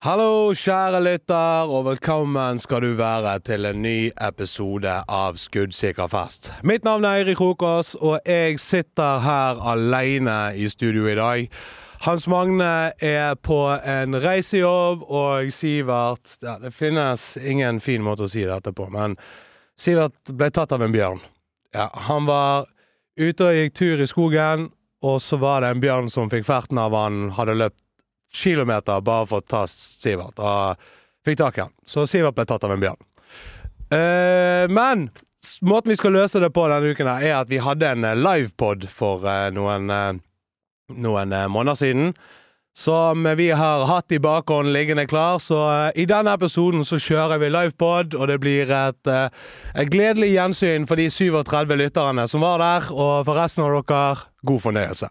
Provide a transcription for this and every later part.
Hallo, kjære lytter, og velkommen skal du være til en ny episode av Skuddsikker fest. Mitt navn er Eirik Krokås, og jeg sitter her alene i studio i dag. Hans Magne er på en reisejobb, og Sivert, det finnes ingen fin måte å si dette på, men Sivert ble tatt av en bjørn. Ja, han var ute og gikk tur i skogen, og så var det en bjørn som fikk ferten av han, hadde løpt kilometer bare for å ta Sivert, og fikk tak i han. Så Sivert ble tatt av en bjørn. Men måten vi skal løse det på denne uken er at vi hadde en livepod for noen måneder siden, som vi har hatt i bakhånd liggende klar. Så i denne episoden så kjører vi livepod, og det blir et gledelig gjensyn for de 37 lytterne som var der, og for resten av dere, god fornøyelse.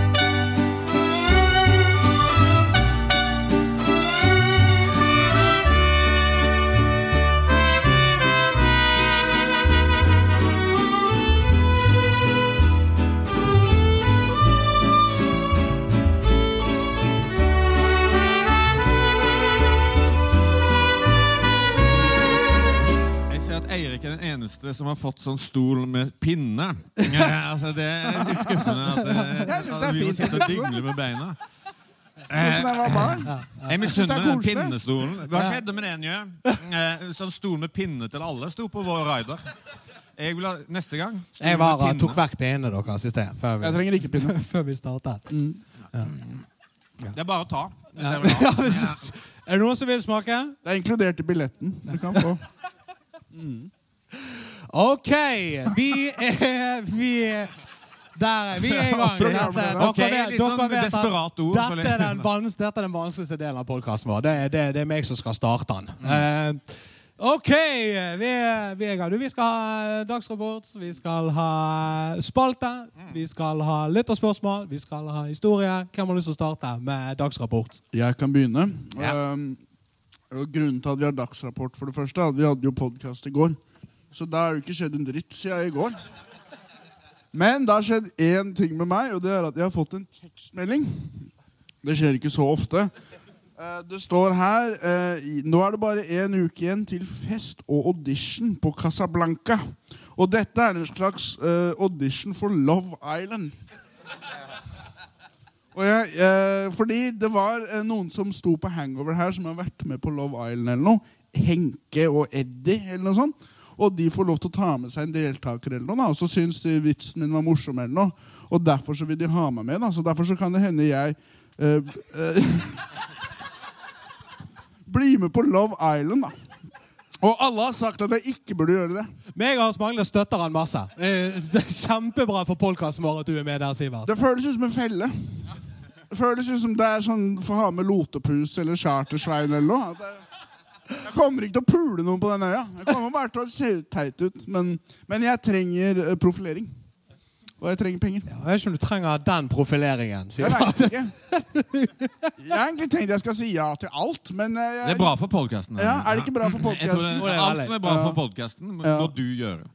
Eirik er den eneste som har fått sånn stol med pinne. Altså, det er litt skuffende at vi må sitte og dingle med beina. Sånn jeg var barn. Jeg misunner den pinnestolen. Hva skjedde med den, Jø? Sånn stol med pinne til alle sto på vår rider. Jeg vil ha neste gang. Jeg tok vekk pinne deres i sted. Jeg trenger ikke pinne. Før vi startet. Det er bare å ta. Er det noen som vil smake? Det er inkludert i billetten. Du kan få. Ok, vi er i gang. Ok, litt sånn desperat ord. Dette er den vanskeligste delen av podcasten vår. Det er meg som skal starte den. Ok, vi er i gang. Vi skal ha dagsrapport, vi skal ha spalte, vi skal ha lytterspørsmål, vi skal ha historie. Hvem har lyst til å starte med dagsrapport? Jeg kan begynne. Ja. Grunnen til at vi har dagsrapport for det første, at vi hadde jo podcast i går. Så da har det ikke skjedd en dritt siden i går. Men det har skjedd en ting med meg, og det er at jeg har fått en tekstmelding. Det skjer ikke så ofte. Det står her, nå er det bare en uke igjen til fest og audition på Casablanca. Og dette er en slags audition for Love Island. Og fordi det var noen som sto på Hangover her som har vært med på Love Island eller noe. Henke og Eddie eller noe sånt. Og de får lov til å ta med seg en deltaker eller noe da. Og så synes de vitsen min var morsom eller noe. Og derfor så vil de ha meg med da. Så derfor så kan det hende jeg bli med på Love Island da. Og alle har sagt at jeg ikke burde gjøre det. Meg og Hans Magne støtter han masse. Det er kjempebra for podcasten vår at du er med der, Sivert. Det føles ut som en felle. Det føles ut som det er sånn for å ha med lotepus eller chartersvein eller noe. Jeg kommer ikke til å pule noen på den øya. Jeg kommer bare til å se teit ut. Men jeg trenger profilering. Og jeg trenger penger. Jeg vet ikke om du trenger den profileringen. Jeg vet ikke. Jeg har egentlig tenkt jeg skal si ja til alt, men det er bra for podcasten. Ja, er det ikke bra for podcasten? Alt som er bra for podcasten må du gjøre.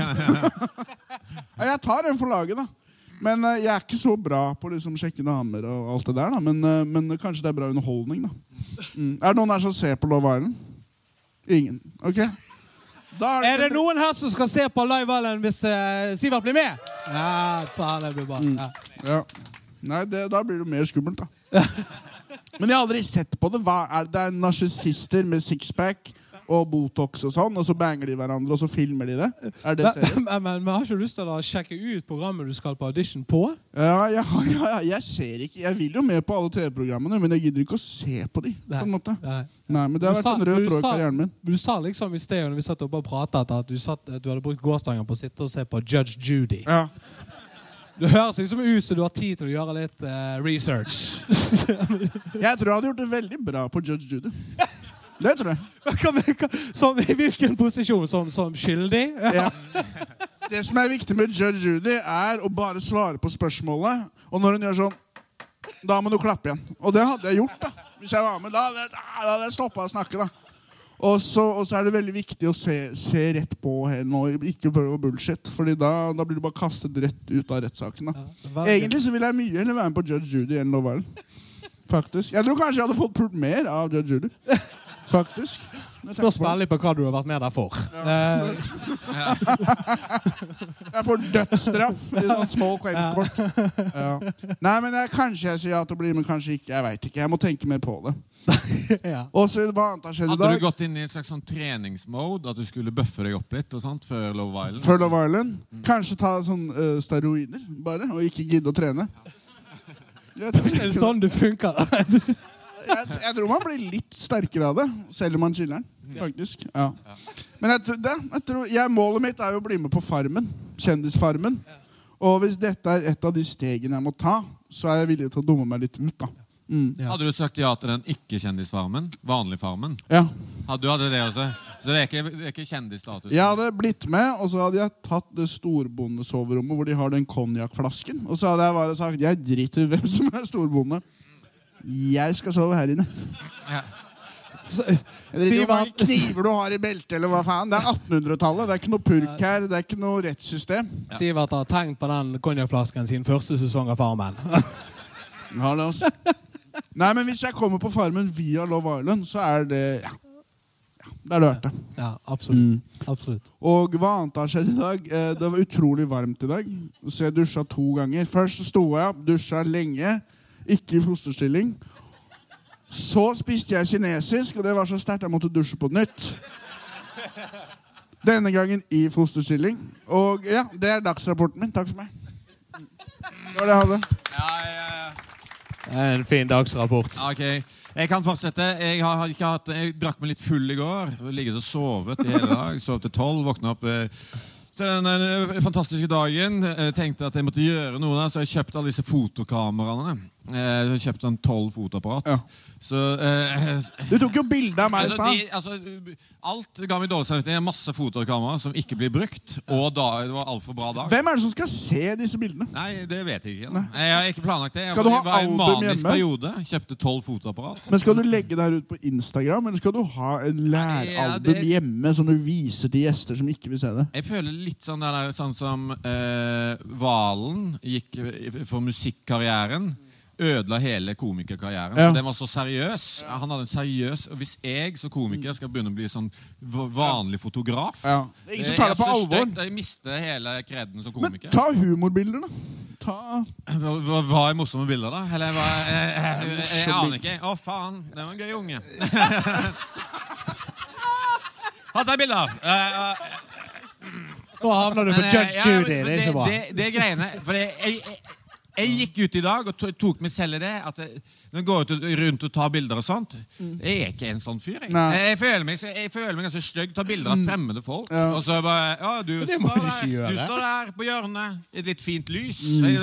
Jeg tar den for laget da. Men jeg er ikke så bra på liksom sjekke damer og alt det der da. Men kanskje det er bra underholdning da. Er det noen her som ser på Love Island? Ingen. Ok. Er det noen her som skal se på Live Island hvis Sivert blir med? Ja, faen, det blir bra. Ja. Nei, da blir det mer skummelt da. Men jeg har aldri sett på det. Det er narsissister med sixpack og botox og sånn, og så banger de hverandre, og så filmer de det. Er det serien? Men har ikke du lyst til å sjekke ut programmet du skal på audition på? Ja, jeg ser ikke. Jeg vil jo med på alle TV-programmene, men jeg gidder ikke å se på de, på en måte. Nei, men det har vært en rød tråd i karrieren min. Du sa liksom i sted, når vi satt oppe og pratet, at du hadde brukt gårdstanger på å sitte og se på Judge Judy. Ja. Det høres liksom ut som du har tid til å gjøre litt research. Jeg tror jeg hadde gjort det veldig bra på Judge Judy. Det tror jeg. Som i hvilken posisjon? Som skyldig? Ja. Det som er viktig med Judge Judy er å bare svare på spørsmålet. Og når hun gjør sånn, da må du klappe igjen. Og det hadde jeg gjort da. Hvis jeg var med, da hadde jeg stoppet å snakke da. Og så er det veldig viktig å se rett på henne og ikke prøve bullshit. Fordi da blir du bare kastet rett ut av rettssaken da. Egentlig så vil jeg mye heller være med på Judge Judy enn Love Island. Faktisk. Jeg tror kanskje jeg hadde fått pult mer av Judge Judy. Faktisk. Spørs veldig på hva du har vært med der for. Jeg får dødsstraff i sånn small claims court. Ja. Nei, men kanskje jeg sier ja til å bli, men kanskje ikke. Jeg vet ikke. Jeg må tenke mer på det. Ja. Og så hva annet har skjedd i dag? Hadde du gått inn i et slags sånn treningsmode, at du skulle buffe deg opp litt og sånt, før Love Island? Før Love Island? Kanskje ta sånn steroider, bare, og ikke gidde å trene. Det er sånn det funker. Jeg tror man blir litt sterkere av det, selv om man chiller den, faktisk. Ja. Men målet mitt er jo å bli med på Farmen, Kjendisfarmen. Og hvis dette er et av de stegene jeg må ta, så er jeg villig til å dumme meg litt ut, da. Ja. Hadde du sagt ja til den ikke-kjendisfarmen? Vanlig farmen? Ja. Du hadde det også? Så det er ikke kjendisstatus? Jeg hadde blitt med, og så hadde jeg tatt det storbondesoverommet hvor de har den konjakflasken. Og så hadde jeg bare sagt, jeg driter i hvem som er storbonde. Jeg skal sove her inne. Ja. Jeg driter i hvor mange kniver du har i beltet, eller hva faen. Det er 1800-tallet, det er ikke noe purk her, det er ikke noe rettssystem. Ja. Sivert har tenkt på den konjakflasken sin første sesong av Farmen. Ja, det også. Nei, men hvis jeg kommer på Farmen via Love Island, så er det, ja, det er det verdt det. Ja, absolutt. Absolutt. Og hva annet har skjedd i dag? Det var utrolig varmt i dag, så jeg dusjet 2 ganger. Først sto jeg opp, dusjet lenge, ikke i fosterstilling. Så spiste jeg kinesisk, og det var så sterkt jeg måtte dusje på nytt. Denne gangen i fosterstilling. Og ja, det er dagsrapporten min. Takk for meg. Det var det jeg hadde. Ja. Det er en fin dagsrapport. Ok, jeg kan fortsette. Jeg drakk meg litt full i går. Ligget og sovet i hele dag. Sov til 12, våknet opp til den fantastiske dagen. Tenkte at jeg måtte gjøre noe, så jeg kjøpte alle disse fotokameraene. Jeg kjøpte en 12 fotoapparat. Ja. Så, du tok jo bilde av meg i stad. Alt ga meg dårlig samvittighet. Det er masse fotokamera som ikke blir brukt. Og det var alt for bra dag. Hvem er det som skal se disse bildene? Nei, det vet jeg ikke. Jeg har ikke planlagt det. Skal du ha var en album manisk hjemme? periode. Kjøpte 12 fotoapparat. Men skal du legge det her ut på Instagram, eller skal du ha en læralbum hjemme som du viser til gjester som ikke vil se det? Jeg føler litt sånn, sånn som Valen gikk for musikkarrieren. Ødela hele komikerkarrieren. Ja. Den var så seriøs. Han hadde en seriøs. Og hvis jeg som komiker skal begynne å bli sånn vanlig fotograf, ja. Det er ingen som tar det på alvor. Jeg mister hele kreden som komiker. Men ta humorbilder, da. Hva er morsomme bilder, da? Eller jeg aner ikke. Å, faen. Det var en gøy unge. Hatt deg bilder. Nå havner du på Judge Judy. Det er ikke bra. Det er greiene. For jeg gikk ut i dag og tok meg selv i det at når jeg går rundt og tar bilder og sånt, jeg er ikke en sånn fyr. Jeg føler meg ganske stygg. Ta bilder av fremmede folk. Ja. Og så bare, ja, du står der på hjørnet i et litt fint lys.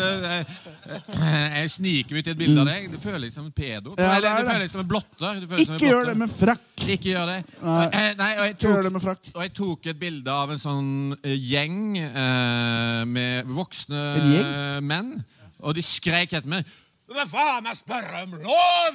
Jeg sniker ut i et bilde av deg. Du føler deg som en pedo. Ja, du føler deg som en blotter. Ikke gjør det med frakk. Ikke gjør det. Ikke gjør det med frakk. Og jeg tok et bilde av en sånn gjeng med voksne menn. Og de skrek etter meg. Hva faen, jeg spør om lov!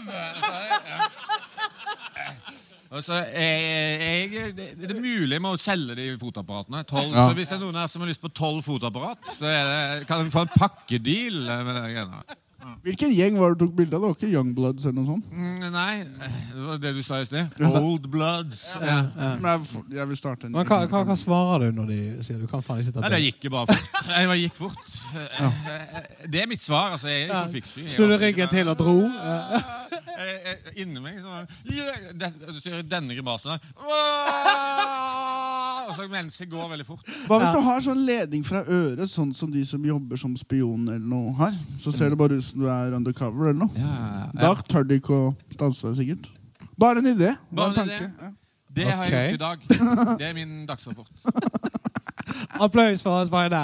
Så det er mulig med å selge de fotoapparatene. 12, ja. Så hvis det er noen her som har lyst på 12 fotoapparat, så kan vi få en pakkedeal med det greiene. Hvilken gjeng var det du tok bilde av? Det var ikke Youngbloods eller noe sånt? Nei, det var det du sa i sted. Old Bloods. Men jeg vil starte en... Men hva svarer du når de sier du kan faen ikke ta bilde? Nei, det gikk bare fort. Jeg gikk fort. Det er mitt svar, altså. Jeg er konfliktsky. Snudde ryggen til og dro. Inni meg du ser denne grimasen der. Og så mens jeg går veldig fort. Hva hvis du har sånn ledning fra øret, sånn som de som jobber som spion eller noe har? Så ser det bare ut som du er undercover eller noe. Da tør de ikke å stanse deg sikkert. Bare en idé. Bare en idé. Det har jeg gjort i dag. Det er min dagsrapport. Applaus for oss for det.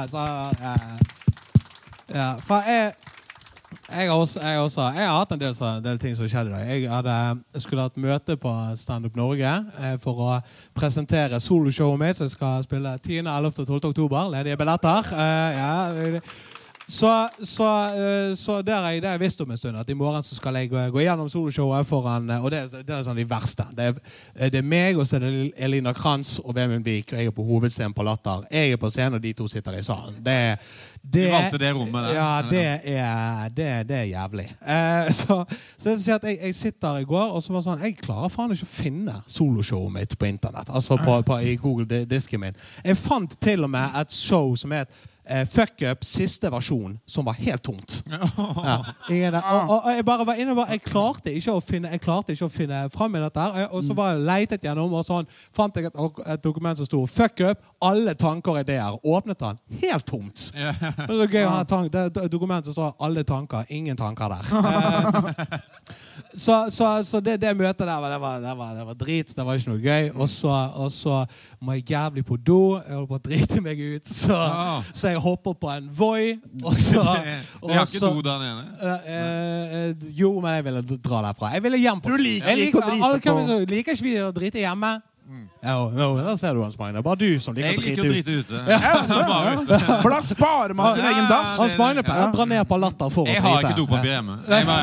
Jeg har hatt en del ting som skjedde i dag. Jeg skulle hatt møte på Stand Up Norge for å presentere soloshowet mitt, så jeg skal spille 10., 11. og 12. oktober. Ledige billetter. Så det har jeg visst om en stund, at i morgen så skal jeg gå gjennom soloshowet foran, og det sånn de verste. Det meg, og så det Elina Krantz og Vemund Vik, og jeg på hovedscenen på Latter. Jeg på scenen, og de to sitter i salen. Du valgte det rommet der. Ja, det jævlig. Så det som skjer at jeg sitter i går, og så var sånn, jeg klarer faen ikke å finne soloshowet mitt på internett, altså i Google-disken min. Jeg fant til og med et show som Fuck Up siste versjon som var helt tomt. Og jeg bare var inne og jeg klarte ikke å finne frem i dette her, og så bare leitet gjennom og sånn, fant jeg et dokument som stod Fuck Up, alle tanker og ideer, åpnet den helt tomt. Det er så gøy å ha det dokumentet som står alle tanker, ingen tanker der. Så det møtet der det var drit, det var ikke noe gøy, og så må jeg jævlig på do, jeg holder på å drite meg ut, så jeg hopper på en Voi, og så jeg har ikke do der nede. Jo, men jeg ville dra derfra. Jeg ville hjem på. Du liker ikke å drite på. Liker ikke vi å drite hjemme? Da ser du Hans Magne. Det er bare du som liker å drite ute. For da sparer man sin egen dass. Hans Magne drar ned på Latter for å drite. Jeg har ikke dopapir hjemme.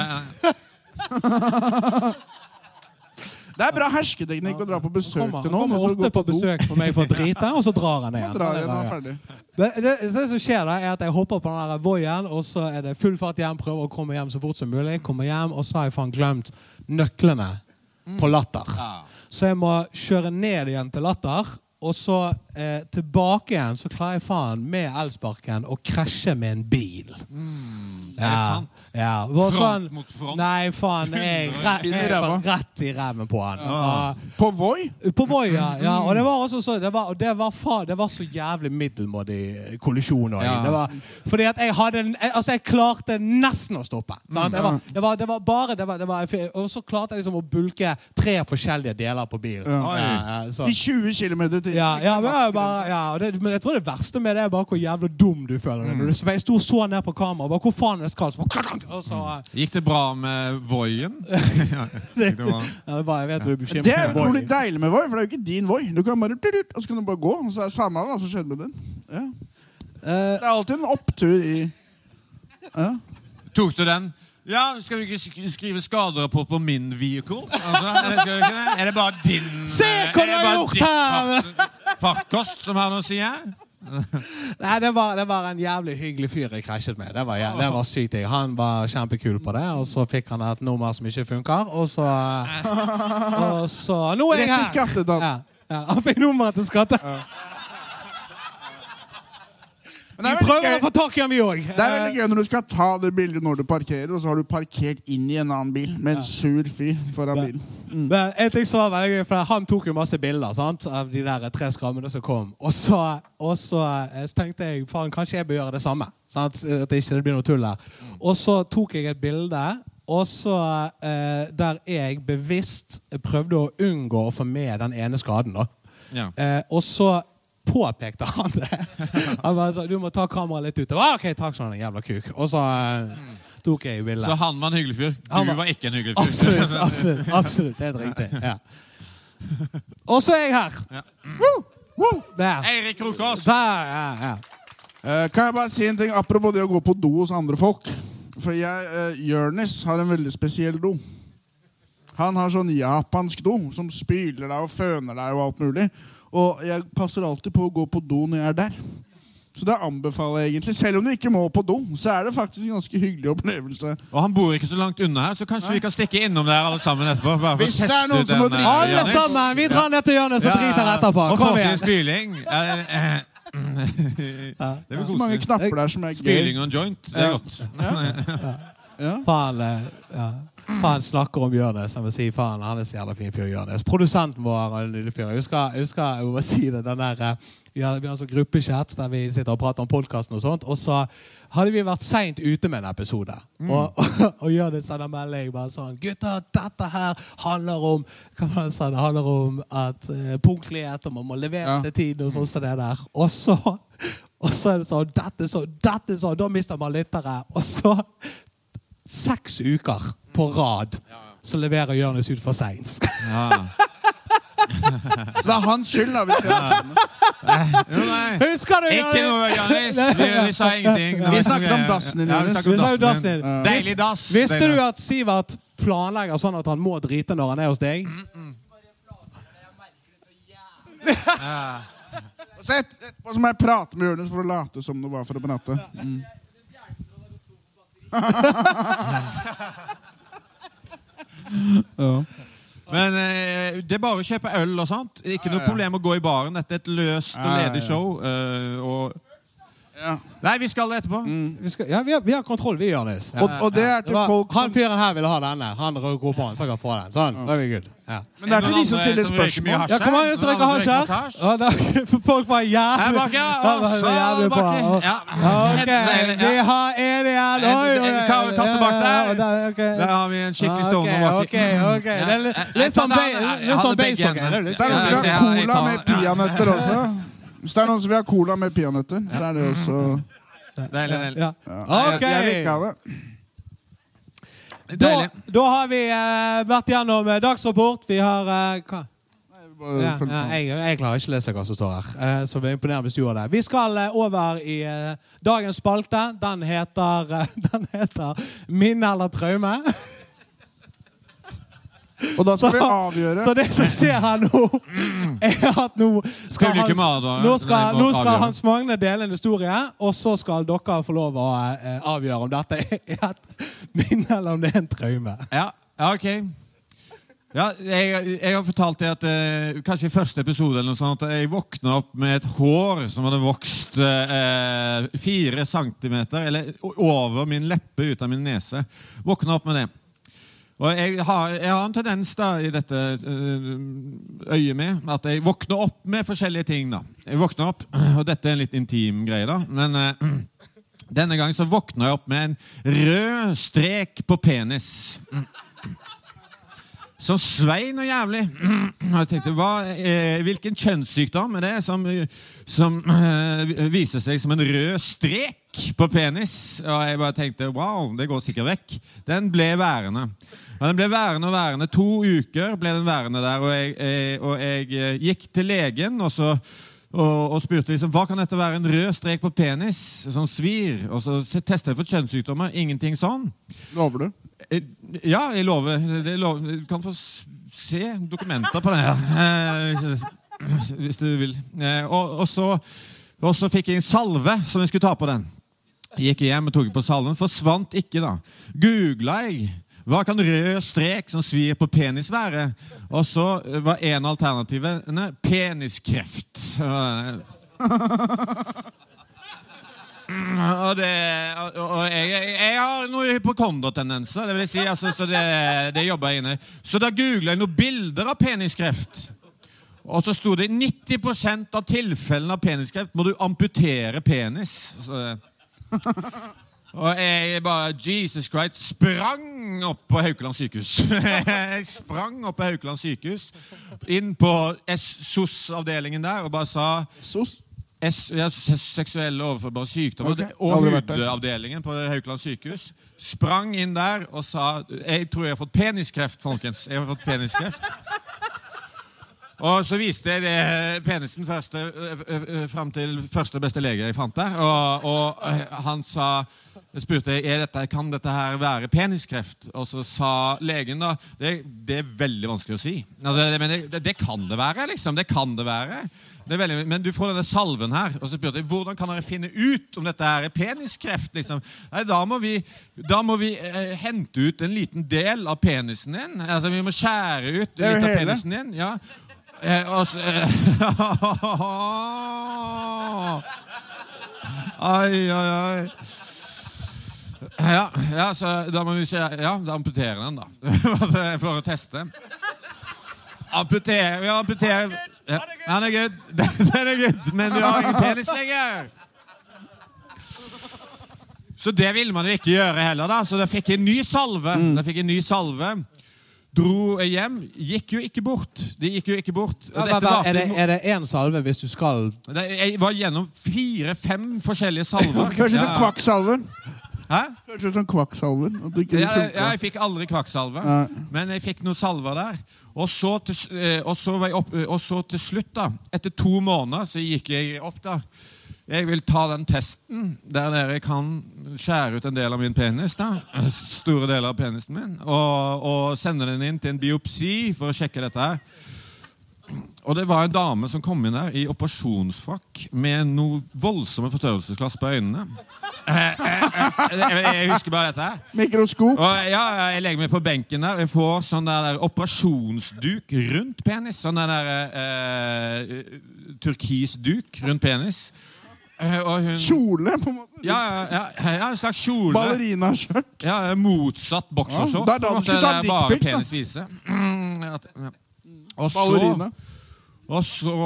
Det er bra hersketeknikk å dra på besøk til noen. Han kommer ofte på besøk for meg for å drite, og så drar han igjen. Det som skjer da, at jeg hopper på den der Voien, og så det full fart hjem, prøver å komme hjem så fort som mulig. Kommer hjem, og så har jeg faen glemt nøklene på Latter. Så jeg må kjøre ned igjen til Latter, og så tilbake igjen, så klarer jeg faen med elsparken å krasje med en bil. Det sant? Front mot front? Nei, faen, jeg rett i ræven på han. På Voi? På Voi, ja. Og det var også så, det var så jævlig middelmådig kollisjon. Fordi at jeg klarte nesten å stoppe. Og så klarte jeg liksom å bulke 3 forskjellige deler på bilen. I 20 kilometer til. Men jeg tror det verste med det bare hvor jævlig dum du føler det. Jeg sto så ned på kamera, bare hvor faen skal Gikk det bra med Voien? Det er utrolig deilig med Voi, for det er jo ikke din Voi. Du kan bare, og så kan du bare gå, og så det samme hva som skjedde med den. Det er alltid en opptur i Tok du den? Ja, skal vi ikke skrive skaderapport på min vehicle? Det bare din Se hva du har gjort her! Farkost som har noe å si her? Nei, det var en jævlig hyggelig fyr jeg krasjet med. Det var sykt. Han var kjempekul på det, og så fikk han et nummer som ikke funker, og så nå er jeg her. Rett i skattet, han fikk nummeret til skattet. Vi prøver å få tak i ham, vi også. Det er veldig gøy når du skal ta det bildet når du parkerer, og så har du parkert inn i en annen bil med en sur fyr foran bilen. Men en ting som var veldig gøy, for han tok jo masse bilder, sant, av de der 3 skrammene som kom. Og så tenkte jeg, faen, kanskje jeg bør gjøre det samme, sant? At det ikke blir noe tull her. Og så tok jeg et bilde, og så der jeg bevisst prøvde å unngå å få med den ene skaden da. Og så påpekte han det. Han bare sa, du må ta kameraet litt ut. Ok, takk sånn, jævla kuk. Og så tok jeg i bildet. Så han var en hyggelig fyr? Du var ikke en hyggelig fyr? Absolutt, det er riktig. Og så er jeg her. Eirik Krokås. Kan jeg bare si en ting apropos det å gå på do hos andre folk? For Jørnes har en veldig spesiell do. Han har sånn japansk do som spyler deg og føner deg og alt mulig. Og jeg passer alltid på å gå på do når jeg er der. Så det anbefaler jeg egentlig. Selv om du ikke må på do, så er det faktisk en ganske hyggelig opplevelse. Og han bor ikke så langt unna her, så kanskje vi kan stikke innom der alle sammen etterpå. Hvis det er noen som må drite. Alle sammen, vi drar ned til Jørnes og driter etterpå. Og får til spyling. Det er så mange knapper der som er gøy. Spyling og en joint, det er godt. Faen snakker om Jørnes. Jeg vil si, faen, han er så jævla fin fyr, Jørnes. Produsenten vår er en lille fyr. Jeg husker å si det, den der, vi har en sånn gruppechat der vi sitter og prater om podcasten og sånt, og så hadde vi vært sent ute med en episode. Og Jørnes sender melding bare sånn, gutter, dette her handler om, hva man sa, det handler om at punktlighet, og man må levere til tiden og sånn det der. Og så er det sånn, dette sånn, da mister man lyttere. Og så 6 uker på rad så leverer Jørnes ut for sent. Så det hans skyld da, hvis Husker du? Ikke noe, Jannis. Vi sa ingenting. Vi snakker om dassen din, Jannis. Vi snakker om dassen din. Deilig dass. Visste du at Sivert planlegger sånn at han må drite når han hos deg? Så etterpå så må jeg prate med Jonas for å late som det var for å benatte. Men det bare å kjøpe øl og sånt. Ikke noe problem å gå i baren. Dette et løst og ledig show. Nei, vi skal det etterpå. Vi har kontroll, vi gjør det. Og det til folk som... Han fyren her ville ha denne. Han rød på han, så kan få den. Sånn, da er vi good. Men det til de som stiller spørsmål. Ja, kom an, som røyker hasj her. Folk var jævlig... Ok, vi har en igjen. Katte bak der. Der har vi en skikkelig stående Ok. Det er litt sånn baseball. Så er det noen som vil ha cola med peanøtter også. Hvis det er noen som vil ha cola med peanøtter, så er det også... Deilig. Ok. Jeg vil ikke ha det. Da har vi vært gjennom dagsrapport. Vi har... hva? Jeg klarer ikke å lese hva som står her. Så vi er imponerende hvis du gjør det. Vi skal over i dagens spalte. Den heter Minne eller traume. Og da skal vi avgjøre. Så det som skjer her nå er at nå skal Hans Magne dele en historie, og så skal dere få lov å avgjøre om dette er et minne eller om det er en traume. Ja, ok. Ja, jeg har fortalt det at kanskje i første episode eller noe sånt, at jeg våknet opp med et hår som hadde vokst 4 centimeter eller over min leppe ut av min nese. Våknet opp med det. Og jeg har en tendens da i dette øyet med at jeg våkner opp med forskjellige ting da. Jeg våkner opp, og dette er en litt intim greie da, men denne gangen så våkner jeg opp med en rød strek på penis. Som svei noe jævlig. Og jeg tenkte, hvilken kjønnssykdom er det som viser seg som en rød strek på penis? Og jeg bare tenkte, wow, det går sikkert vekk. Den ble værende. Ja, den ble værende 2 uker ble den værende der, og jeg gikk til legen og spurte liksom, hva kan dette være en rød strek på penis som svir? Og så testet jeg for kjønnssykdommer, ingenting sånn. Lover du? Ja, jeg lover. Du kan få se dokumenter på det her, hvis du vil. Og så fikk jeg en salve som jeg skulle ta på den. Jeg gikk hjem og tok på salven, forsvant ikke da. Googlet jeg. Hva kan rød strek som svir på penis være? Og så var en av alternativene peniskreft. Og jeg har noen hypokondertendenser, det vil si, altså, så det jobber jeg inne. Så da googlet jeg noen bilder av peniskreft. Og så stod det 90% av tilfellene av peniskreft må du amputere penis. Og jeg bare, Jesus Christ, sprang opp på Haukeland sykehus. Jeg sprang opp på Haukeland sykehus, inn på SOS-avdelingen der, og bare sa... SOS? Seksuelle overførbare sykdommer. Overavdelingen på Haukeland sykehus. Sprang inn der og sa, jeg tror jeg har fått peniskreft, folkens. Jeg har fått peniskreft. Og så viste jeg det penisen frem til første beste lege jeg fant der. Og han sa, jeg spurte, kan dette her være peniskreft? Og så sa legen da, det er veldig vanskelig å si. Altså, det kan det være, liksom. Det kan det være. Men du får denne salven her. Og så spurte jeg, hvordan kan dere finne ut om dette her er peniskreft? Liksom? Nei, da må vi hente ut en liten del av penisen din. Altså, vi må skjære ut litt av penisen din. Ja. Ai. Ja, så da må vi se. Ja, da amputerer den da. For å teste. Amputerer. Ja, den er good. Den er good, men vi har ingen penis lenger. Så det ville man jo ikke gjøre heller da. Så da fikk jeg en ny salve. Dro hjem, gikk jo ikke bort. Det gikk jo ikke bort. Er det en salve hvis du skal... Jeg var gjennom 4-5 forskjellige salver. Kanskje sånn kvakksalven? Hæ? Kanskje sånn kvakksalven? Ja, jeg fikk aldri kvakksalve. Men jeg fikk noen salver der. Og så til slutt da, etter 2 måneder så gikk jeg opp da. Jeg vil ta den testen der dere kan skjære ut en del av min penis da, store deler av penisen min, og sende den inn til en biopsi for å sjekke dette her. Og det var en dame som kom inn der i operasjonsfrakk med noe voldsomme forstørrelsesglass på øynene. Jeg husker bare dette her. Mikroskop. Og jeg legger meg på benken der. Jeg får sånn der operasjonsduk rundt penis. Sånn der turkisduk rundt penis. Og hun, kjole, på en måte. Ja, en slags kjole. Ballerinaskjørt. Ja, motsatt boksershort. Ja, da du skulle ta dickpic, da. Penis vise. Ballerina. Og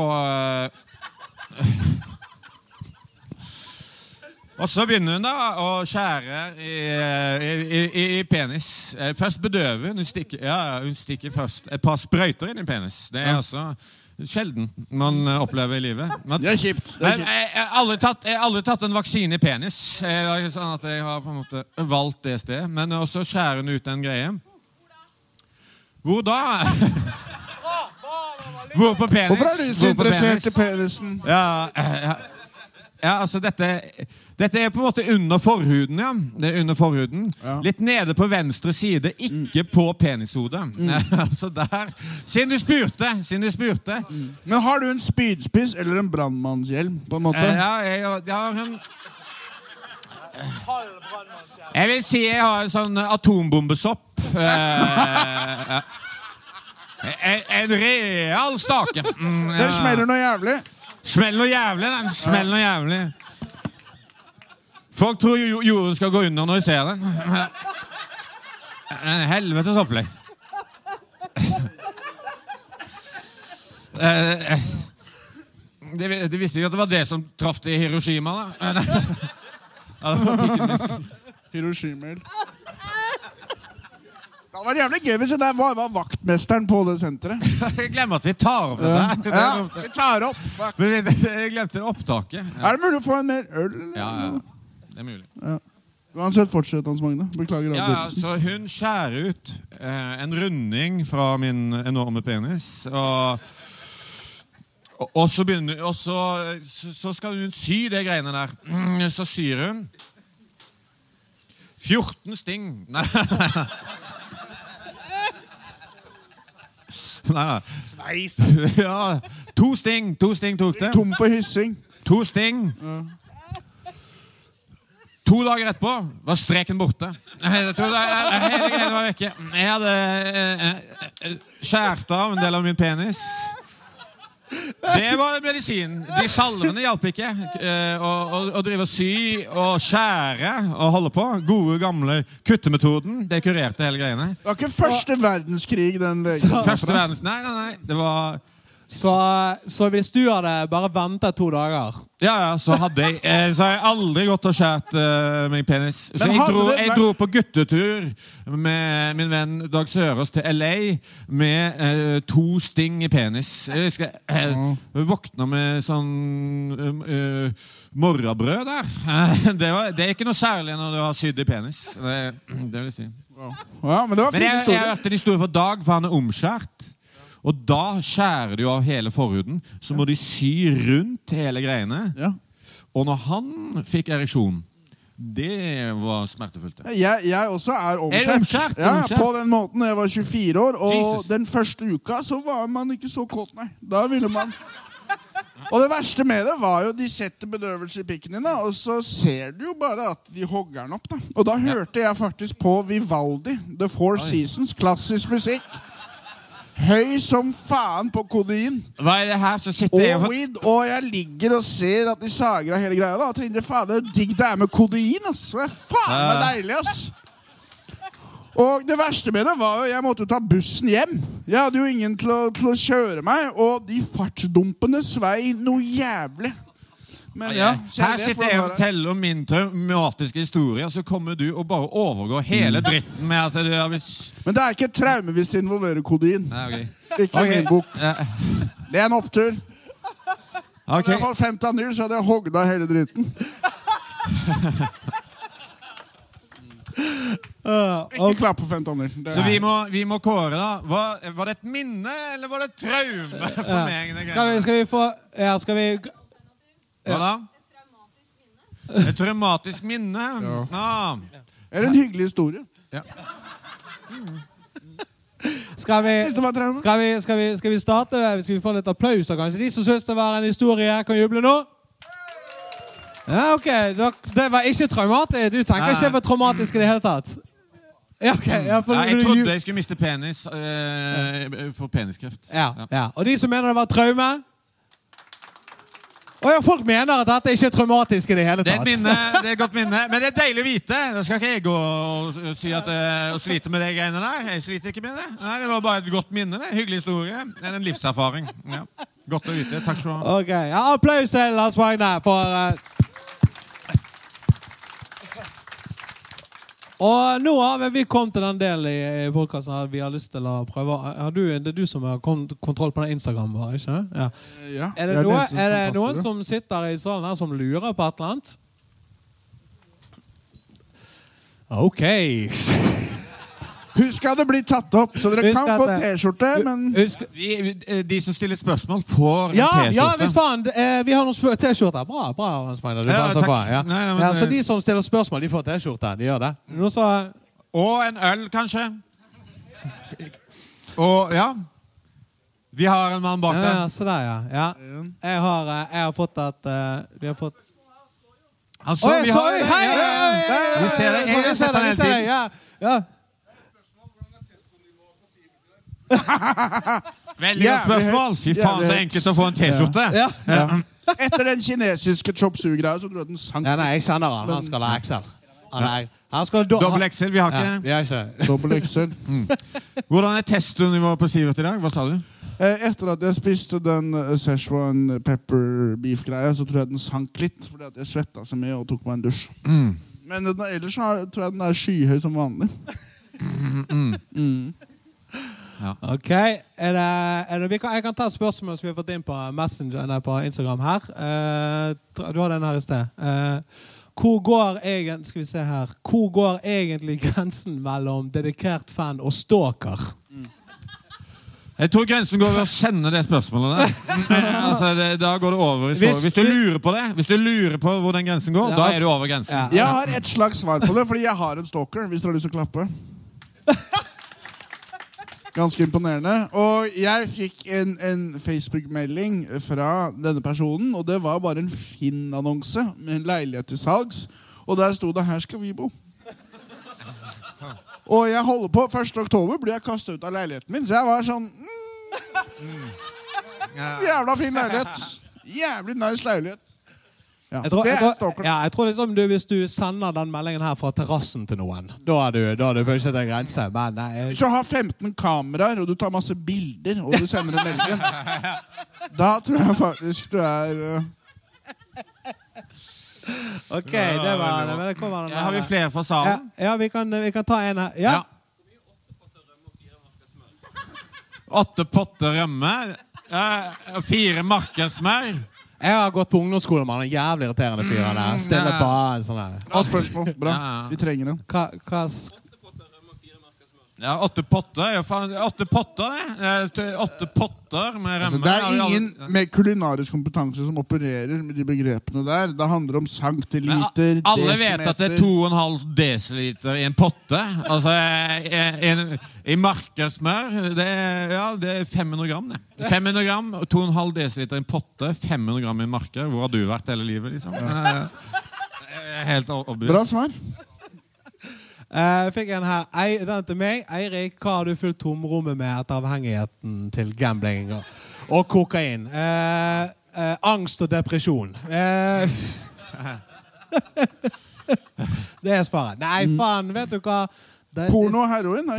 så begynner hun da å skjære i penis. Først bedøver hun. Hun stikker først et par sprøyter inn i penis. Det er altså sjelden man opplever i livet. Det er kjipt. Jeg har aldri tatt en vaksine i penis. Sånn at jeg har på en måte valgt det stedet. Men også skjærer hun ut en greie. Hvor da? Hvor på penis? Hvorfor er du så interessert i penisen? Ja, altså dette er på en måte under forhuden, ja. Det er under forhuden. Ja. Litt nede på venstre side, ikke på penishodet. Altså der. Siden du spurte. Men har du en spydspiss eller en brandmannshjelm, på en måte? Jeg har en... Jeg vil si jeg har en sånn atombombesopp. En real stake. Den smeller noe jævlig. Smeller noe jævlig. Folk tror jorden skal gå under når de ser den. Helvetes opplegg. De visste ikke at det var det som traff til Hiroshima da. Hiroshima. Det var jævlig gøy hvis det var vaktmesteren på det senteret. Jeg glemmer at vi tar opp det der. Ja, vi tar opp. Fuck. Jeg glemte opptaket. Er det mulig å få en mer øl? Ja, det er mulig. Ja. Uansett, fortsett, Hans Magne. Beklager. Ja, så hun skjærer ut en runding fra min enorme penis, og så skal hun sy det greiene der. Så syr hun 14 sting. Nei. Sveis. Ja, 2 sting tok det. Tom for hyssing. 2 sting. 2 dager etterpå var streken borte. Hele greien var vekke. Jeg hadde skjært av en del av min penis. Det var medisin. De salvene hjalp ikke. Å drive og sy og skjære og holde på. Gode, gamle kuttemetoden. Det kurerte hele greiene. Det var ikke første verdenskrig, den legen. Nei. Det var... Så hvis du hadde bare ventet 2 dager... Ja, så har jeg aldri gått og skjært meg penis. Så jeg dro på guttetur med min venn Dag Sørås til LA med 2 sting i penis. Jeg husker jeg våkna med sånn morrabrød der. Det er ikke noe særlig når du har sydd i penis. Det vil jeg si. Ja, men det var fin historie. Jeg hørte de store for Dag, for han er omskjært. Og da skjærer de av hele forhuden, så må de sy rundt hele greiene. Ja. Og når han fikk ereksjon, det var smertefullt. Jeg også er omskjært. Ja, på den måten. Jeg var 24 år, og Jesus. Den første uka så var man ikke så kåt, nei. Da ville man... Og det verste med det var jo, de setter bedøvelse i pikken din, og så ser du jo bare at de hogger den opp. Da. Og da hørte jeg faktisk på Vivaldi, The Four Seasons, klassisk musikk. Høy som faen på kodein. Hva er det her som sitter og weed, og jeg ligger og ser at de sager av hele greia da, og tenkte, faen, det er digg det er med kodein, ass. Det er faen meg deilig, ass. Og det verste med det var jo, jeg måtte jo ta bussen hjem. Jeg hadde jo ingen til å kjøre meg, og de fartsdumpene svei noe jævlig. Men ja, her sitter jeg og forteller om min traumatiske historie, så kommer du og bare overgår hele dritten med at du har blitt... Men det er ikke et traume hvis det involverer kodein. Nei, Ikke min bok. Det er en opptur. Hadde jeg fått fentanyl, så hadde jeg hogget av hele dritten. Ikke klapp på 5 tonner. Så vi må kåre da. Var det et minne, eller var det et traume for meg? Skal vi få... Ja, skal vi... Hva da? Et traumatisk minne? Ja. Eller en hyggelig historie. Ja. Skal vi starte? Skal vi få litt applaus da, kanskje? De som synes det var en historie, kan juble nå? Ja, ok. Det var ikke traumatisk. Du tenker ikke det var traumatisk i det hele tatt? Ja, ok. Jeg trodde jeg skulle miste penis for peniskreft. Ja. Og de som mener det var traume? Folk mener at dette ikke er traumatisk i det hele tatt. Det er et minne, det er et godt minne. Men det er deilig å vite. Da skal ikke jeg gå og si at og slite med de greiene der. Jeg sliter ikke med det. Nei, det var bare et godt minne. Det. Hyggelig historie. Det er en livserfaring. Ja. Godt å vite. Takk skal du ha. Ok, ja, applaus til Lars Magne for... Og nå har vi kommet til den delen i podcasten vi har lyst til å prøve. Det er du som har kontroll på den Instagram vår, ikke det? Ja. Er det noen som sitter i salen her som lurer på et eller annet? Ok. Husk at det blir tatt opp, så dere kan få t-skjorte, men... De som stiller spørsmål får en t-skjorte. Ja, hvis faen. Vi har noen t-skjorter. Bra, Hans Magne. Takk. Så de som stiller spørsmål, de får t-skjorte. De gjør det. Og en øl, kanskje. Og, ja. Vi har en mann bak der. Ja, så der, ja. Jeg har fått at... Vi har fått... Altså, vi har... Hei! Vi ser det. Jeg har sett den hele tiden. Ja. Veldig godt spørsmål. Fy faen, så enkelt å få en t-skjorte. Ja. Etter den kinesiske chop-suge-greia så tror jeg den sank. Nei, jeg kjenner han. Han skal ha XL. Dobbel XL, vi har ikke. Vi har ikke. Dobbel XL. Hvordan er testnivået på Sivert i dag? Hva sa du? Etter at jeg spiste den Szechuan pepper beef-greia, så tror jeg den sank litt, fordi at jeg svettet så mye og tok meg en dusj. Men ellers tror jeg den er skyhøy som vanlig. Ja. Ok, jeg kan ta et spørsmål som vi har fått inn på Messenger, på Instagram her. Du har den her i sted. Hvor går egentlig grensen mellom dedikert fan og stalker? Jeg tror grensen går ved å sende det spørsmålet der. Da går det over i story. Hvis du lurer på hvor den grensen går, da er du over grensen. Jeg har et slags svar på det, fordi jeg har en stalker, hvis dere har lyst til å klappe. Ganske imponerende. Og jeg fikk en Facebook-melding fra denne personen, og det var bare en Finn-annonse med en leilighet til salgs, og der stod det, her skal vi bo. Og jeg holder på, 1. oktober blir jeg kastet ut av leiligheten min, så jeg var sånn, jævla fin leilighet. Jævlig nice leilighet. Ja. Jeg tror liksom hvis du sender den meldingen her fra terrassen til noen, da har du først en grense. Hvis du har 15 kameraer, og du tar masse bilder, og du sender en melding, da tror jeg faktisk du er... Ok, det var det. Har vi flere fra salen? Ja, vi kan ta en her. Ja. 8 potter rømme, 4 markedsmør. Jeg har gått på ungdomsskolen med en jævlig irriterende fyr der. Stille på en sånn her. Bra spørsmål. Bra. Vi trenger den. Hva... Ja, 8 potter. 8 potter, det. 8 potter med rømme. Altså, det er ingen med kulinarisk kompetanse som opererer med de begrepene der. Det handler om centiliter, alle vet at det er 2,5 desiliter i en potte. Altså, i markedsmør, det er 500 gram, det. 500 gram, 2,5 desiliter i en potte, 500 gram i marker. Hvor har du vært hele livet, liksom? Helt overbevist. Bra svar. Jeg fikk en her. Den til meg. Eirik, hva har du fulgt tomrommet med etter avhengigheten til gambling og kokain? Angst og depresjon. Det er svaret. Nei, faen, vet du hva? Porno og heroin,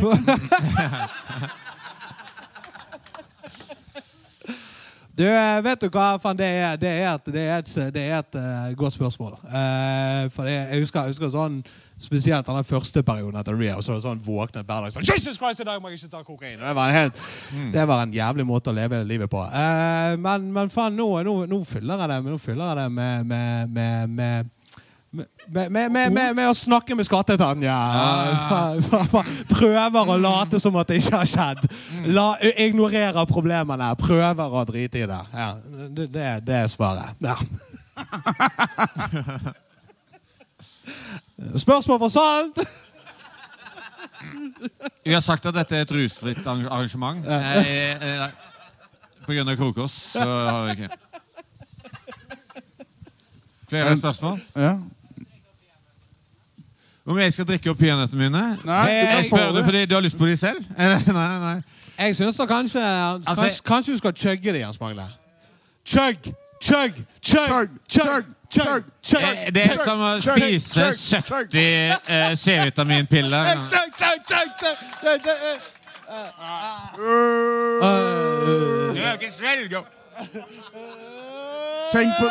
Du, vet du hva, fan, det er et godt spørsmål. For jeg husker sånn, spesielt den første perioden etter Rio, så var det sånn våknet hver dag, sånn, Jesus Christ, i dag må jeg ikke ta kokain. Det var en jævlig måte å leve livet på. Men faen, nå fyller jeg det Med å snakke med skatteetaten, prøver å late som at det ikke har skjedd. Ignorerer problemene, prøver å drite i det. Ja, det svaret. Ja. Spørsmål for salt? Jeg har sagt at dette et rusfritt arrangement. På grunn av Krokås, så har vi ikke. Flere spørsmål? Ja. Om jeg skal drikke opp peanøttene mine? Nei, jeg spør du fordi du har lyst på de selv? Nei. Jeg synes da kanskje du skal chugge det, Jens Magne. Chugg! Det som å spise 70 C-vitaminpiller. Du har ikke svelge. Tenk på...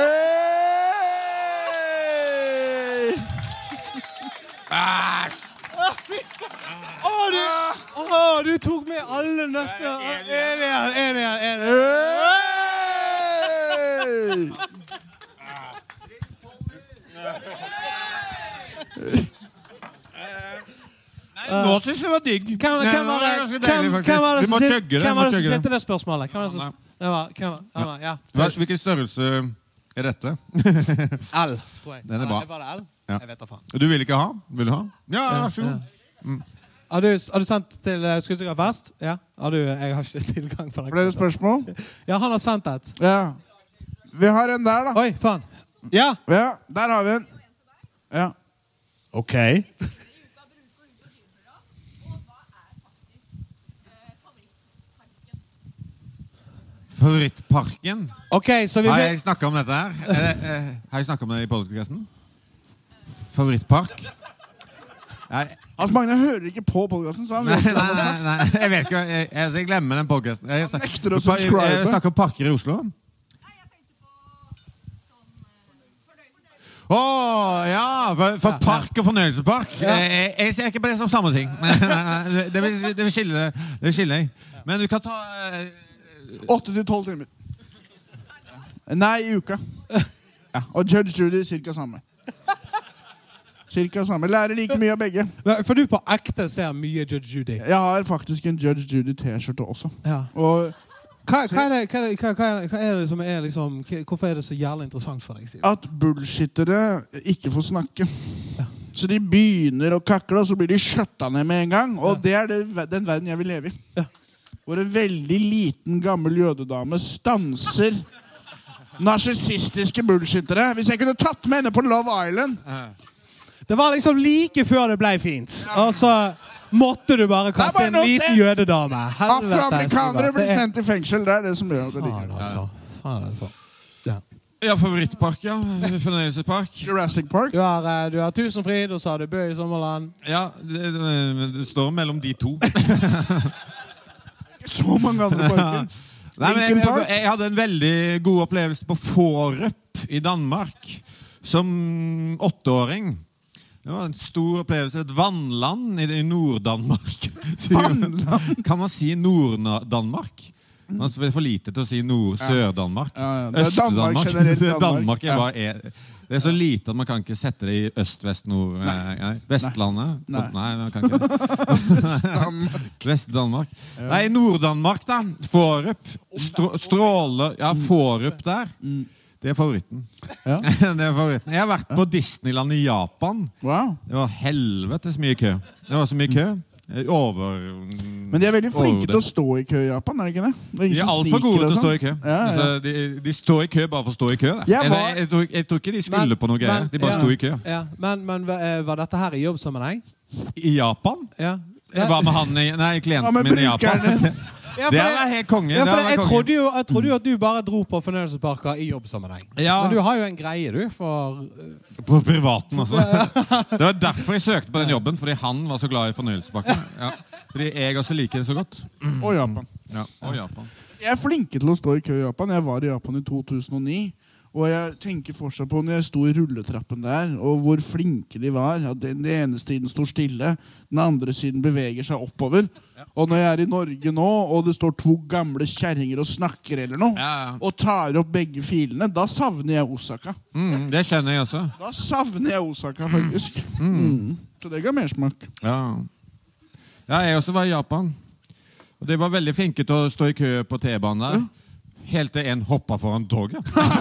Du tok med alle nøtter. Enig. Nå synes jeg det var digg. Hvem var det som stilte det spørsmålet? Hvilken størrelse er dette? L, tror jeg. Den er bra. Var det L? Ja. Jeg vet da faen. Du vil ikke ha? Vil du ha? Ja, vær så god. Har du sendt til Skuddsikker Fest? Ja. Jeg har ikke tilgang på det. Flere spørsmål? Ja, han har sendt et. Ja. Vi har en der, da. Oi, faen. Ja, der har vi en. Ja. ok. Favorittparken? Ok, så vi... Har jeg snakket om dette her? Har jeg snakket om det i podcasten? Favorittpark? Altså, Magne hører ikke på podcasten, så han vet ikke. Nei, jeg vet ikke. Jeg glemmer den podcasten. Jeg nekter å subscribe. Jeg snakker om parker i Oslo. For park og fornøyelsespark. Jeg ser ikke på det som samme ting. Det vil skille jeg. Men du kan ta 8 til 12 timer. Nei, i uka. Og Judge Judy cirka samme. Lærer like mye av begge. For du på ekte ser mye Judge Judy. Jeg har faktisk en Judge Judy t-skjorte også. Ja. Og hva er det som er liksom, hvorfor er det så jævlig interessant for deg? At bullshittere ikke får snakke. Ja. Så de begynner å kakle, og så blir de skjøtta ned med en gang. Og det er den verden jeg vil leve i. Ja. Hvor en veldig liten, gammel jødedame stanser narsissistiske bullshittere. Hvis jeg kunne tatt med henne på Love Island. Det var liksom like før det ble fint. Og så måtte du bare kaste en liten jødedame. Afroamerikanere blir sendt i fengsel. Det er det som gjør det like. Ja, favorittpark, ja. Fornøyelsespark. Jurassic Park. Du har Tusenfryd, og så har du Bø i Sommerland. Ja, det står mellom de to. Så mange andre parker. Jeg hadde en veldig god opplevelse på Fårup i Danmark som 8-åring. Det var en stor opplevelse. Et vannland i Nord-Danmark. Vannland? Kan man si Nord-Danmark? Man er for lite til å si Sør-Danmark. Øst-Danmark generelt. Danmark det er så lite at man kan ikke sette det i øst-vest-nord. Vestlandet? Nei, man kan ikke det. Vest-Danmark. Nei, Nord-Danmark da. Fårup. Stråle. Ja, Fårup der. Det er favoritten. Ja. Det er favoritten. Jeg har vært på Disneyland i Japan. Wow. Det var helvetes mye kø. Det var så mye kø. Men de er veldig flinke til å stå i kø i Japan, er det ikke det? De er alt for gode til å stå i kø. Altså, de står i kø bare for å stå i kø. Jeg tror ikke de skulle på noe greier. De bare sto i kø. Ja. Men var dette her i jobbsammenheng? I Japan? Ja. Hva med klienten min i Japan? Ja, det er helt konge. Ja, jeg trodde jo at du bare dro på fornøyelsesparker i jobbsammenheng. Ja. Men du har jo en greie, du, på privaten, altså. Det var derfor jeg søkte på den jobben, fordi han var så glad i fornøyelsesparker. Ja. Fordi jeg også liker det så godt. Og Japan. Ja, og Japan. Jeg er flinke til å stå i kø i Japan. Jeg var i Japan i 2009. Og jeg tenker fortsatt på når jeg sto i rulletrappen der, og hvor flinke de var. At den ene siden står stille, den andre siden beveger seg oppover. Ja. Og når jeg i Norge nå, og det står 2 gamle kjerringer og snakker eller noe, og tar opp begge filene, da savner jeg Osaka. Det skjønner jeg også. Da savner jeg Osaka, faktisk. Så det ga mersmak. Ja, jeg også var i Japan. Og de var veldig flinke til å stå i kø på T-banen der. Helt til en hoppet foran toget.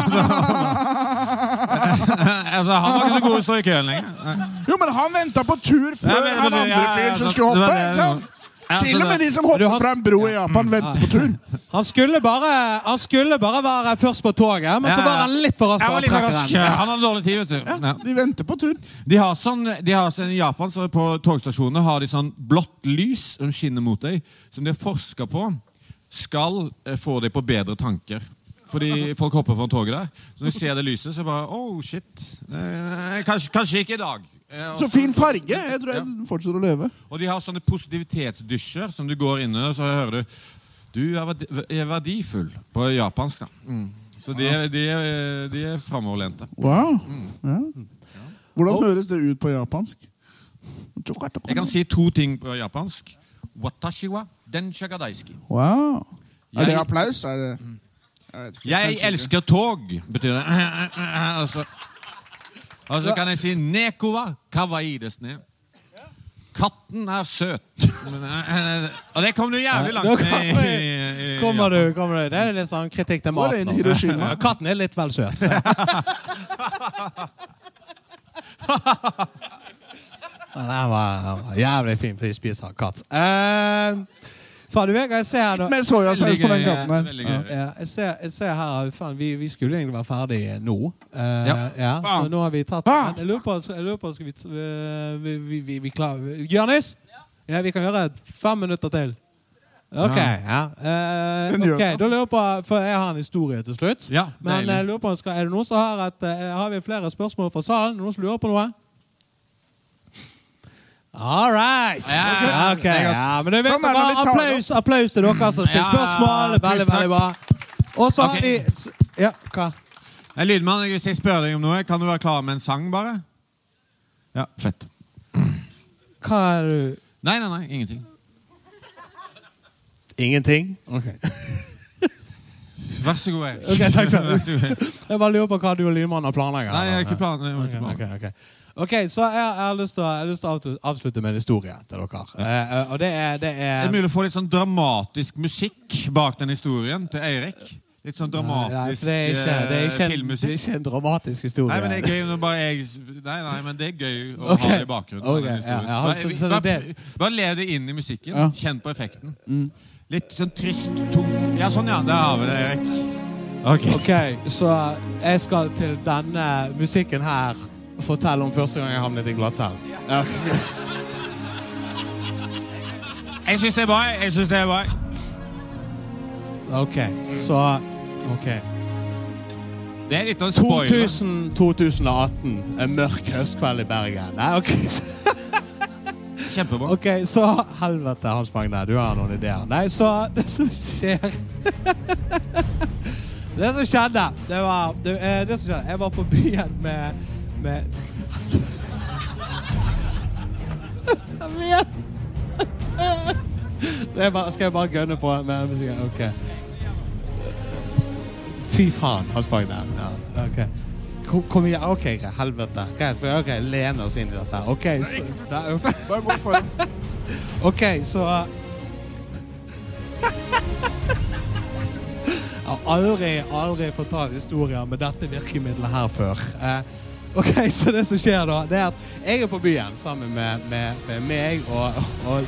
Altså, han var ikke så god å stå i køen lenger. Jo, men han ventet på tur før han andre fyren som skulle hoppe. Til og med de som hopper fra en bro i Japan venter på tur. Han skulle bare være først på toget, men så var han litt for rask. Han har dårlig tid, vet du. De venter på tur. De har sånn i Japan, så på togstasjonene har de sånn blått lys som skinner mot deg, som de har forsket på skal få deg på bedre tanker. Fordi folk hopper fra toget der. Så når de ser det lyset, så bare, shit. Kanskje ikke i dag. Så fin farge. Jeg tror jeg fortsetter å leve. Og de har sånne positivitetsdysjer som du går inn i, og så hører du er verdifull på japansk. Så de er fremoverlente. Wow. Hvordan høres det ut på japansk? Jeg kan si 2 ting på japansk. Watashi wa densha ga daisuki. Wow. Er det applaus? Jeg elsker tog, betyr det. Og så kan jeg si neko wa kawaii desu ne. Katten er søt. Og det kom du jævlig langt med. Kommer du. Det er litt sånn kritikk til maten. Katten er litt vel søt. Det var jævlig fin, fordi de spiser katt. Jeg ser her da. Med sojasaus på den katten her. Jeg ser her, faen, vi skulle egentlig være ferdige nå. Så nå har vi tatt. Jeg lurer på, skal vi klare? Jørnis? Ja, vi kan gjøre 5 minutter til. Ok, da lurer jeg på, for jeg har en historie til slutt. Men jeg lurer på, er det noen som har vi flere spørsmål fra salen? Noen som lurer på noe? All right. Men det vet bare applaus til dere som til spørsmål. Veldig bra. Og så har vi hva? Lydmann, hvis jeg spør deg om noe, kan du være klar med en sang bare? Ja, fett. Hva er du? Nei, ingenting. Ingenting? Ok. Vær så god. Ok, takk skal du. Jeg bare lurer på hva du og lydmannen har planlegget. Nei, jeg har ikke planer. Ok, så jeg har lyst til å avslutte med en historie til dere. Og det er mulig å få litt sånn dramatisk musikk bak den historien til Eirik. Litt sånn dramatisk filmmusikk. Det er ikke en dramatisk historie. Nei, men det er gøy når bare jeg... Nei, men det er gøy å ha det i bakgrunnen. Bare lev det inn i musikken. Kjenn på effekten. Litt sånn trist ton. Ja, sånn der har vi det, Eirik. Ok, så jeg skal til denne musikken her fortelle om første gang jeg havnet i glattcellen. Jeg synes det er bra. Ok, så... Det er litt av en spoiler. 2018, en mørk høstkveld i Bergen. Nei, ok. Kjempebra. Ok, så helvete, Hans Magne, du har noen ideer. Nei, så det som skjer... Det som skjedde, jeg var på byen med skal jeg bare gønne på med musikken? Ok. Fy faen, Hans Magne. Kom igjen, ok, helvete. Ok, lene oss inn i dette. Ok, bare gå foran. Ok, så jeg har aldri fortalt historier med dette virkemidlet her før. Ok, så det som skjer da, det er at jeg er på byen sammen med meg og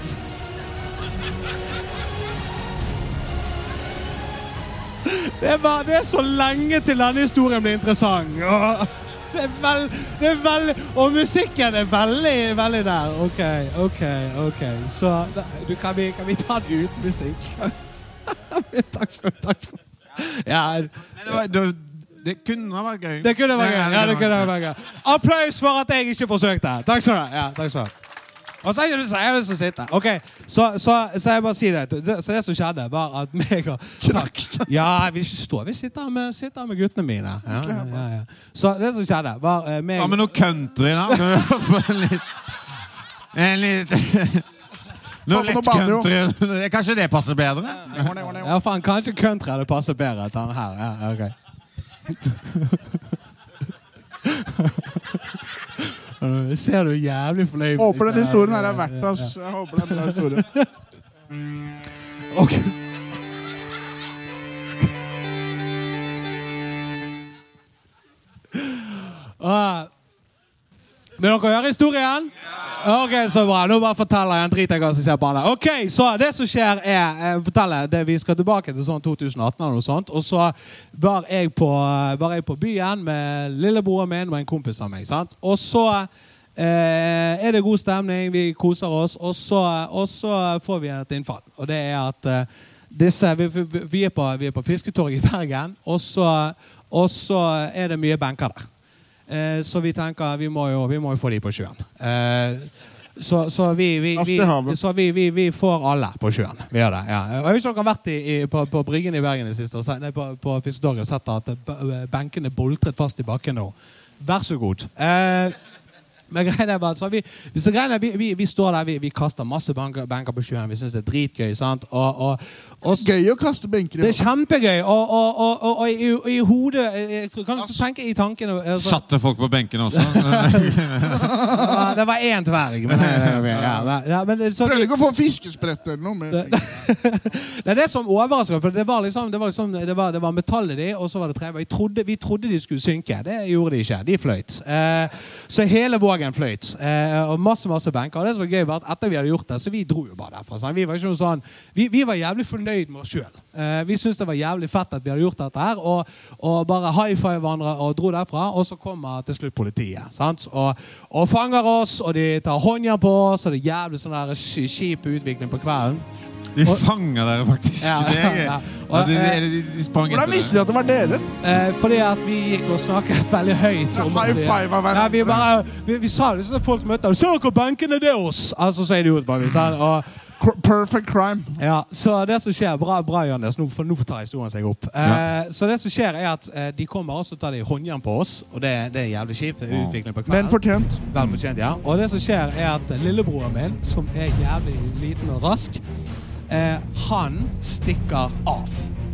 Det er så lenge til denne historien blir interessant. Det er veldig, og musikken er veldig der. Ok. Så kan vi ta det uten musikk? Takk skal du. Ja, det kunne vært gøy. Det kunne vært gøy. Applaus for at jeg ikke forsøkte. Takk skal du. Og så er det lyst til å sitte. Ok, så jeg bare sier det. Så det som skjedde var at meg og... Ja, vi sitter med guttene mine. Ja. Så det som skjedde var meg... Ja, men noe country da. En litt... Noe lett country. Kanskje det passer bedre? Ja, faen, kanskje country hadde passet bedre til han her. Ja, ok. Ser du jævlig fornøyd. Håper den historien her er verdt, ass. Jeg håper det er en bra historie. Ok. Vil dere høre historien? Ok, så bra. Nå bare forteller jeg en drit jeg hva som skjer på han. Ok, så det som skjer forteller det vi skal tilbake til sånn 2018 eller noe sånt, og så var jeg på byen med lillebroren min og en kompis av meg, sant? Og så det god stemning, vi koser oss, og så får vi et innfall. Og det at vi på Fisketorget i Bergen, og så det mye benker der. Så vi tenker vi må jo få de på sjøen. Så vi får alle på sjøen. Vi gjør det, ja. Og jeg vet ikke om dere har vært på Bryggen i Bergen i siste, på Fisketorget og sett at benkene boltret fast i bakken nå. Vær så god. Men greien bare, så vi står der, vi kaster masse benker på sjøen, vi synes det dritgøy, sant? Og gøy å kaste benker i. Det kjempegøy, og i hodet, kan du tenke i tankene... Satte folk på benken også? Det var en tverg. Prøvde ikke å få fiskesprett eller noe med. Det som overrasket, for det var metall i de, og så var det tre. Vi trodde de skulle synke, det gjorde de ikke, de fløyt. Så hele vågen fløyt, og masse benker, og det som var gøy var at etter vi hadde gjort det, så vi dro jo bare derfra. Vi var ikke noe sånn, vi var jævlig fornøyd med oss selv. Vi syntes det var jævlig fett at vi hadde gjort dette her, og bare high-five hverandre og dro derfra, og så kommer til slutt politiet, sant? Og fanger oss, og de tar håndjern på oss, og det jævlig sånn der kjip utvikling på kvelden. De fanger dere faktisk. Ja. Hvordan visste de at det var dere? Fordi at vi gikk og snakket veldig høyt. High-five av hverandre. Vi sa det sånn at folk møtte oss. Så hvor bankene det oss? Altså så idiot bare vi sa. Perfect crime. Ja, så det som skjer, bra Jannes, nå tar historien seg opp. Så det som skjer at de kommer også og tar de håndjern på oss, og det jævlig kjipt, utvikling på kvelden. Vel fortjent, ja. Og det som skjer at lillebroren min, som jævlig liten og rask, han stikker av.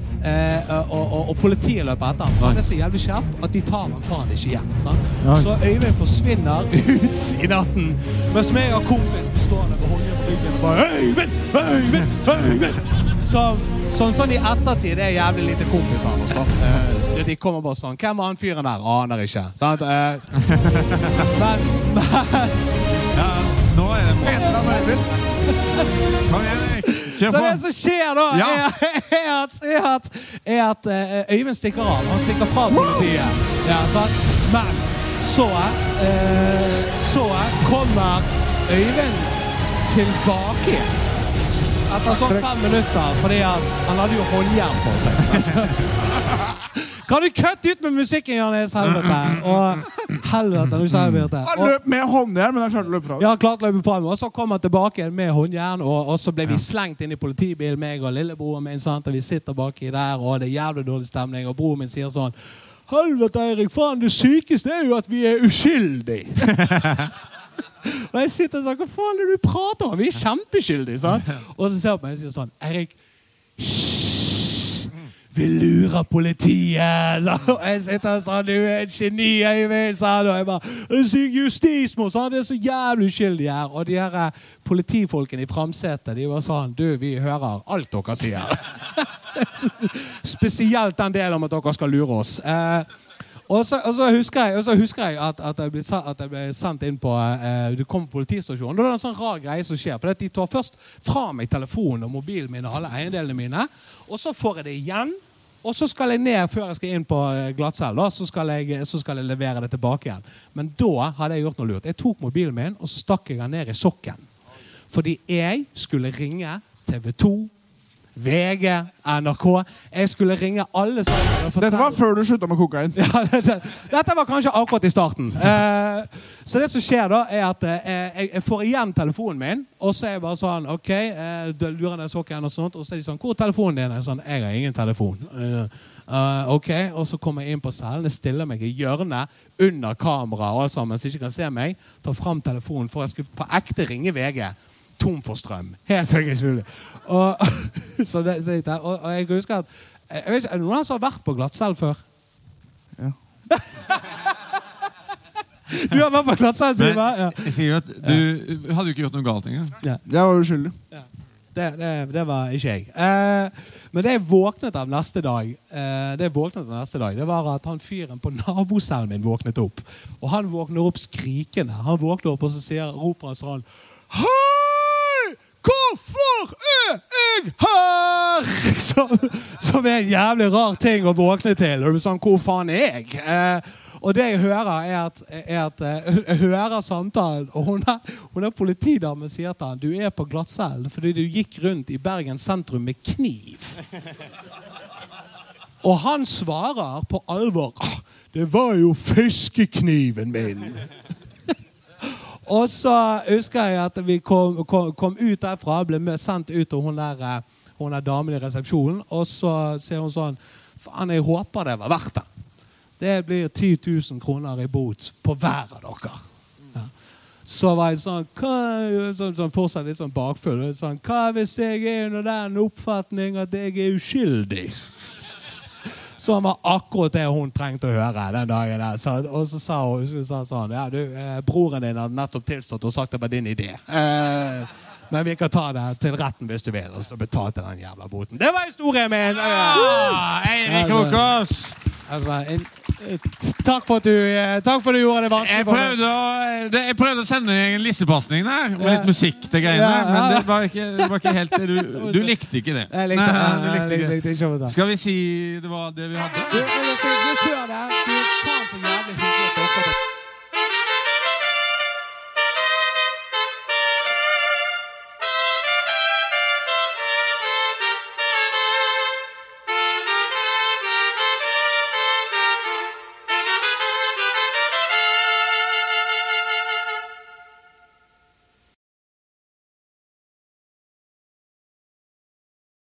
Og politiet løper etter han. Han så jævlig kjapp at de tar han faen ikke igjen. Så Øyvind forsvinner ut i natten, mens meg og kompis bestående ved hånden på ryggen og bare Øyvind! Sånn i ettertid, det jævlig lite kompis han også. De kommer bare sånn, hvem var han fyren der? Aner ikke. Men ja, nå det Heter han Øyvind? Kom igjen, Erik. Så det som skjer da er at Øyvind stikker av. Han stikker fra politiet. Ja, men så kommer Øyvind tilbake etter sånn 5 minutter, fordi at han hadde jo håndjern på seg. Kan du kutte ut med musikken, Jannes? Helvete. Og helvete, du sa det. Han løp med håndjern, men han klarte å løpe fra det. Ja, klart løpe fra det. Og så kom han tilbake med håndjern, og så ble vi slengt inn i politibilen, meg og lillebroren min, sant? Og vi sitter baki der, og det jævlig dårlig stemning, og broren min sier sånn, helvete, Erik, faen, det sykeste jo at vi uskyldige. Og jeg sitter sånn, hva faen du prater om? Vi kjempeskyldige, sant? Og så ser jeg på meg og sier sånn, Erik, vi lurer politiet. Og jeg sitter og sa, du en geni, Øyvind, sa han. Og jeg bare, justismord, sa han, det så jævlig uskyldig her. Og de her politifolkene i framsetet, de var sånn, du, vi hører alt dere sier. Spesielt den delen om at dere skal lure oss. Og så husker jeg at jeg ble sendt inn på du kom på politistasjonen. Det var en sånn rar greie som skjer, for de tar først fra meg telefonen og mobilen min og alle eiendelene mine, og så får jeg det igjen, og så skal jeg ned før jeg skal inn på Glattcell, så skal jeg levere det tilbake igjen. Men da hadde jeg gjort noe lurt. Jeg tok mobilen min, og så stakk jeg den ned i sokken. Fordi jeg skulle ringe TV 2, VG, NRK. Jeg skulle ringe alle sammen. Dette var før du sluttet med kokain. Ja, dette var kanskje akkurat i starten. Så det som skjer da, er at jeg får igjen telefonen min, og så er jeg bare sånn, ok, lurer jeg sokken og sånt, og så er de sånn, hvor er telefonen din? Jeg er sånn, jeg har ingen telefon. Ok, og så kommer jeg inn på cellen, jeg stiller meg i hjørnet, under kamera og alt sammen, så jeg ikke kan se meg, tar frem telefonen, for jeg skulle på ekte ringe VG. tom for strøm. Helt faktisk mulig. Så jeg husker at jeg vet ikke, er det noen som har vært på glattcell før? Ja. Du har vært på glattcell, Simen? Ja. Jeg sier jo at du hadde jo ikke gjort noe galt engang. Ja. Jeg var uskyldig. Ja. Det var ikke jeg. Men det jeg våknet av neste dag, det var at han fyren på nabocellen min våknet opp. Og han våkner opp skrikende. Han våkner opp og så roper han sånn: Hei! Hvorfor er jeg her? Som er en jævlig rar ting å våkne til. Og sånn, hvor faen er jeg? Og det jeg hører er at jeg hører samtalen, og hun er politidame og sier til han: du er på glattcellen fordi du gikk rundt i Bergen sentrum med kniv. Og han svarer på alvor: det var jo fiskekniven min. Og så husker jeg at vi kom ut derfra, ble sendt ut, og hun er damen i resepsjonen, og så sier hun sånn: faen, jeg håper det var verdt det. Det blir 10 000 kroner i bot på hver av dere. Ja. Så var jeg sånn, fortsatt litt sånn bakfull. Sånn, hva hvis jeg er under den oppfatning at jeg er uskyldig? Som var akkurat det hun trengte å høre den dagen der. Og så sa hun sånn: ja, broren din hadde nettopp tilstått og sagt det var din idé. Men vi kan ta det til retten hvis du vil, og så betalte den jævla boten. Det var historien min! Eirik Håkås! Takk for at du gjorde det vanskelig. Jeg prøvde å sende deg en lissepasning der, med litt musikk til greiene, men det var ikke helt det. Du likte ikke det. Jeg likte ikke. Skal vi si det var det vi hadde? Du før det, du tar så jævlig hyggelig.